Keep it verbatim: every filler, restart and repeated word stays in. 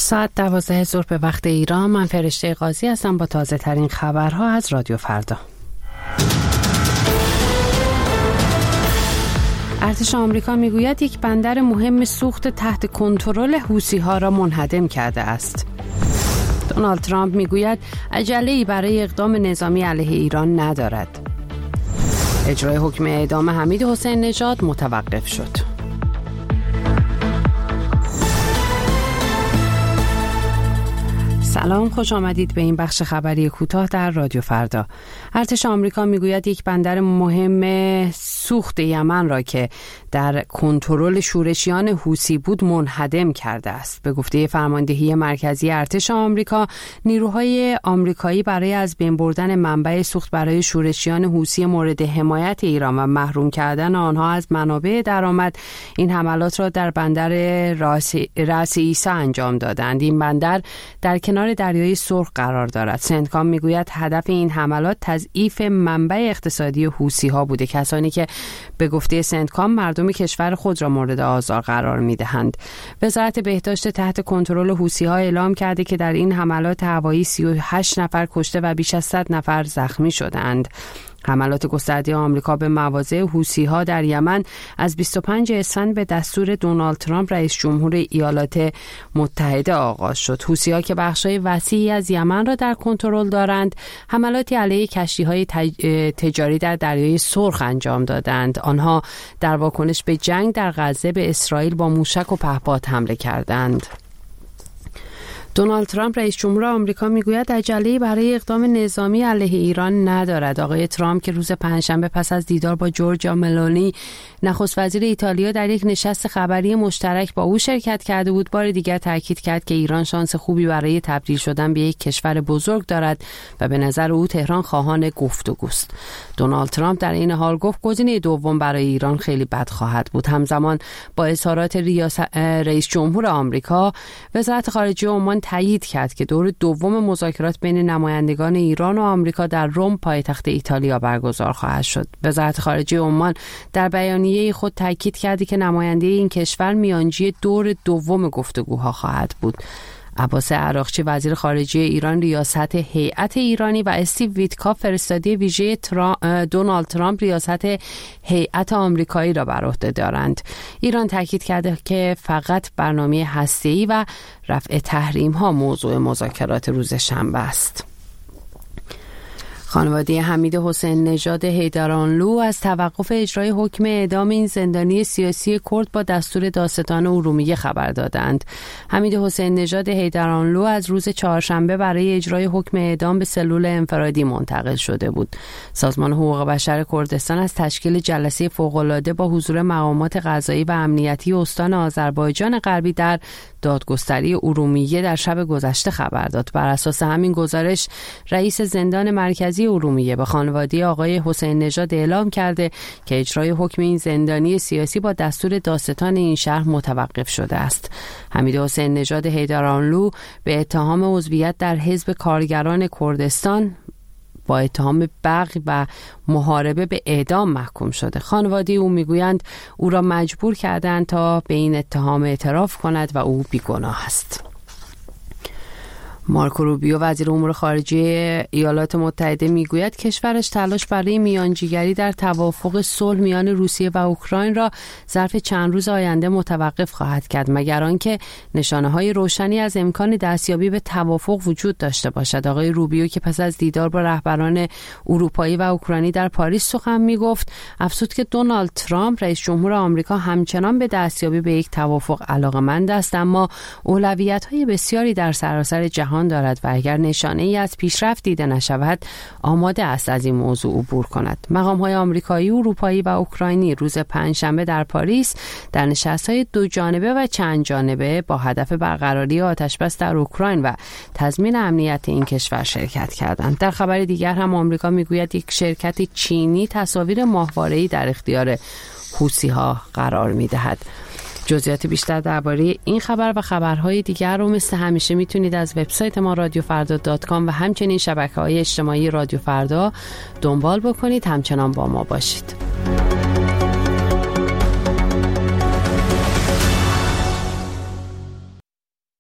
ساعت دوازده ظهر به وقت ایران. من فرشته قاضی هستم با تازه ترین خبرها از رادیو فردا. ارتش آمریکا میگوید یک بندر مهم سوخت تحت کنترل حوثی‌ها را منهدم کرده است. دونالد ترامپ میگوید عجله‌ای برای اقدام نظامی علیه ایران ندارد. اجرای حکم اعدام حمید حسین نژاد متوقف شد. سلام، خوش آمدید به این بخش خبری کوتاه در رادیو فردا. ارتش آمریکا میگوید یک بندر مهم سوخت یمن را که در کنترل شورشیان حوثی بود منهدم کرده است. به گفته فرماندهی مرکزی ارتش آمریکا، نیروهای آمریکایی برای از بین بردن منبع سوخت برای شورشیان حوثی مورد حمایت ایران و محروم کردن آنها از منابع درآمد این حملات را در بندر رأس عیسی انجام دادند. این بندر در کنار دریای سرخ قرار دارد. سنتکام میگوید هدف این حملات تضعیف منبع اقتصادی حوثی‌ها بوده، کسانی که به گفته سنتکام مردم کشور خود را مورد آزار قرار میدهند. وزارت بهداشت تحت کنترل حوثی‌ها اعلام کرده که در این حملات هوایی سی و هشت نفر کشته و بیش از صد نفر زخمی شدند. حملات گسترده آمریکا به مواضع حوثی‌ها در یمن از بیست و پنجم اسفند به دستور دونالد ترامپ رئیس جمهور ایالات متحده آغاز شد. حوثی‌ها که بخشای وسیعی از یمن را در کنترل دارند، حملاتی علیه کشتی‌های تجاری در دریای سرخ انجام دادند. آنها در واکنش به جنگ در غزه به اسرائیل با موشک و پهپاد حمله کردند. دونالد ترامپ رئیس جمهور آمریکا میگوید عجله‌ای برای اقدام نظامی علیه ایران ندارد. آقای ترامپ که روز پنجشنبه پس از دیدار با جورجیا ملونی نخست وزیر ایتالیا در یک نشست خبری مشترک با او شرکت کرده بود، بار دیگر تاکید کرد که ایران شانس خوبی برای تبدیل شدن به یک کشور بزرگ دارد و به نظر او تهران خواهان گفتگوست. دونالد ترامپ در این حال گفت گزینه دوم برای ایران خیلی بد خواهد بود. همزمان با اظهارات رئیس جمهور آمریکا، وزارت خارجه عمان تایید کرد که دور دوم مذاکرات بین نمایندگان ایران و آمریکا در روم پایتخت ایتالیا برگزار خواهد شد. وزارت خارجه عمان در بیانیه خود تاکید کرد که نماینده این کشور میانجی دور دوم گفتگوها خواهد بود. عباس عراقچی وزیر خارجه ایران ریاست هیئت ایرانی و استیو ویتکاف فرستادی ویژه ترا... دونالد ترامپ ریاست هیئت آمریکایی را بر عهده دارند. ایران تاکید کرده که فقط برنامه هسته‌ای و رفع تحریم‌ها موضوع مذاکرات روز شنبه است. خانواده حمید حسین نژاد حیدرآنلو از توقف اجرای حکم اعدام این زندانی سیاسی کرد با دستور دادستان ارومیه خبر دادند. حمید حسین نژاد حیدرآنلو از روز چهارشنبه برای اجرای حکم اعدام به سلول انفرادی منتقل شده بود. سازمان حقوق بشر کردستان از تشکیل جلسه فوق‌العاده با حضور مقامات قضایی و امنیتی استان آذربایجان غربی در دادگستری ارومیه در شب گذشته خبر داد. بر اساس همین گزارش، رئیس زندان مرکزی ارومیه به خانواده آقای حسین نژاد اعلام کرده که اجرای حکم این زندانی سیاسی با دستور دادستان این شهر متوقف شده است. حمید حسین نژاد حیدرآنلو به اتهام عضویت در حزب کارگران کردستان با اتهام بغی و محاربه به اعدام محکوم شده. خانواده او میگویند او را مجبور کردند تا به این اتهام اعتراف کند و او بیگناه است. مارکو روبیو وزیر امور خارجه ایالات متحده میگوید کشورش تلاش برای میانجیگری در توافق صلح میان روسیه و اوکراین را ظرف چند روز آینده متوقف خواهد کرد، مگر آنکه نشانه‌های روشنی از امکان دستیابی به توافق وجود داشته باشد. آقای روبیو که پس از دیدار با رهبران اروپایی و اوکراینی در پاریس سخن میگفت، افزود که دونالد ترامپ رئیس جمهور آمریکا همچنان به دستیابی به یک توافق علاقه‌مند است، اما اولویت‌های بسیاری در سراسر جهان دارد و اگر نشانه ای از پیشرفت دیده نشود آماده است از این موضوع عبور کند. مقام‌های آمریکایی، اروپایی و اوکراینی روز پنجشنبه در پاریس در نشست‌های دو جانبه و چند جانبه با هدف برقراری آتش‌بس در اوکراین و تضمین امنیت این کشور شرکت کردند. در خبر دیگر هم آمریکا میگوید یک شرکت چینی تصاویر ماهواره‌ای در اختیار حوثی‌ها قرار می‌دهد. جزئیات بیشتر درباره این خبر و خبرهای دیگر رو مثل همیشه میتونید از وبسایت ما رادیو فردا دات کام و همچنین شبکه‌های اجتماعی رادیو فردا دنبال بکنید. همچنان با ما باشید.